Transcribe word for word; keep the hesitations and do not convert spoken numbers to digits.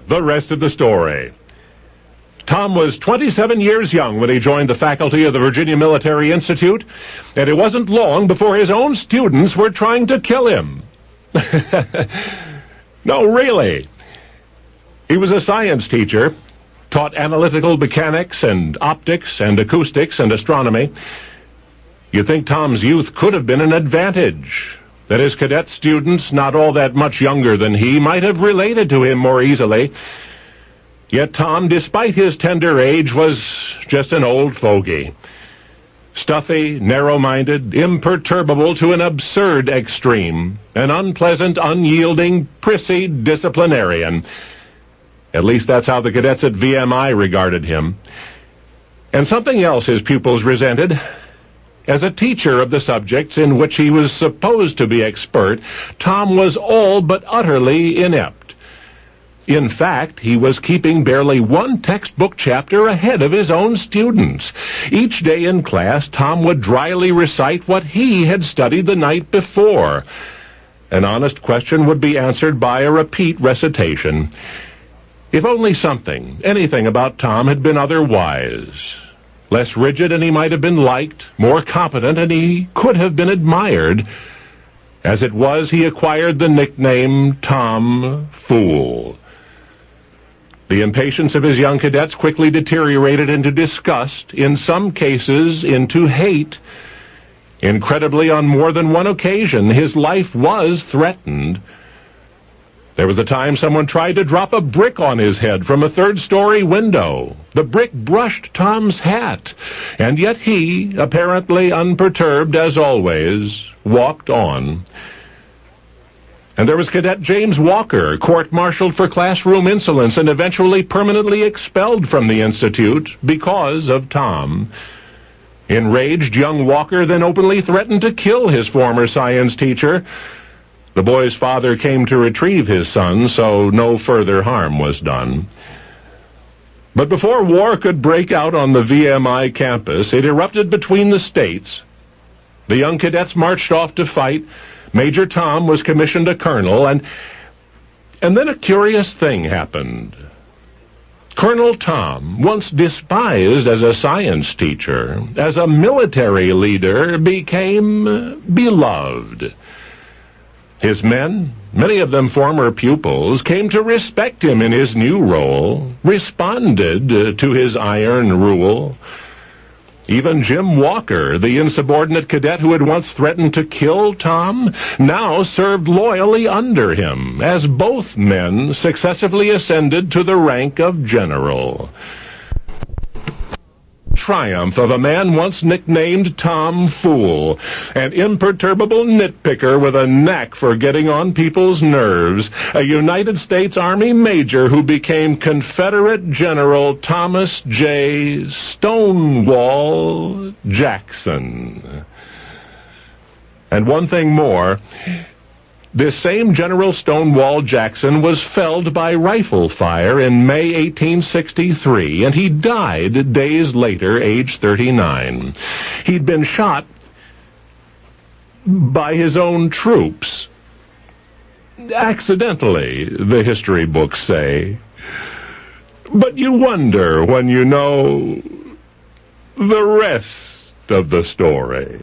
the rest of the story. Tom was twenty-seven years young when he joined the faculty of the Virginia Military Institute, and it wasn't long before his own students were trying to kill him. No, really. He was a science teacher, taught analytical mechanics and optics and acoustics and astronomy. You'd think Tom's youth could have been an advantage, that his cadet students, not all that much younger than he, might have related to him more easily. Yet Tom, despite his tender age, was just an old fogey. Stuffy, narrow-minded, imperturbable to an absurd extreme, an unpleasant, unyielding, prissy disciplinarian. At least that's how the cadets at V M I regarded him. And something else his pupils resented. As a teacher of the subjects in which he was supposed to be expert, Tom was all but utterly inept. In fact, he was keeping barely one textbook chapter ahead of his own students. Each day in class, Tom would dryly recite what he had studied the night before. An honest question would be answered by a repeat recitation. If only something, anything about Tom had been otherwise. Less rigid and he might have been liked, more competent and he could have been admired. As it was, he acquired the nickname Tom Fool. The impatience of his young cadets quickly deteriorated into disgust, in some cases into hate. Incredibly, on more than one occasion, his life was threatened. There was a time someone tried to drop a brick on his head from a third-story window. The brick brushed Tom's hat, and yet he, apparently unperturbed as always, walked on. And there was Cadet James Walker, court-martialed for classroom insolence and eventually permanently expelled from the Institute because of Tom. Enraged, young Walker then openly threatened to kill his former science teacher. The boy's father came to retrieve his son, so no further harm was done. But before war could break out on the V M I campus, it erupted between the states. The young cadets marched off to fight. Major Tom was commissioned a colonel, and and then a curious thing happened. Colonel Tom, once despised as a science teacher, as a military leader, became beloved. His men, many of them former pupils, came to respect him in his new role, responded to his iron rule. Even Jim Walker, the insubordinate cadet who had once threatened to kill Tom, now served loyally under him, as both men successively ascended to the rank of general. Triumph of a man once nicknamed Tom Fool, an imperturbable nitpicker with a knack for getting on people's nerves, a United States Army major who became Confederate General Thomas J. Stonewall Jackson. And one thing more, this same General Stonewall Jackson was felled by rifle fire in May eighteen sixty-three, and he died days later, age thirty-nine. He'd been shot by his own troops. Accidentally, the history books say. But you wonder when you know the rest of the story.